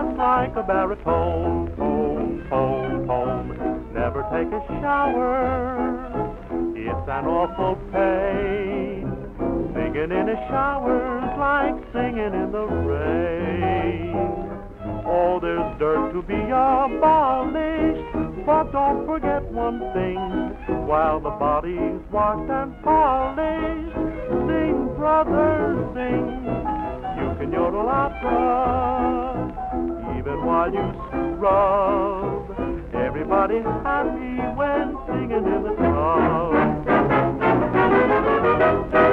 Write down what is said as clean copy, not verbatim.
just like a baritone. Tone, tone, tone. Never take a shower. It's an awful pain. Singing in a shower's like singing in the rain. Oh, there's dirt to be abolished, but don't forget one thing. While the body's washed and polished, sing, brother, sing. You can yodel opera, even while you scrub. Everybody's happy when singing in the club.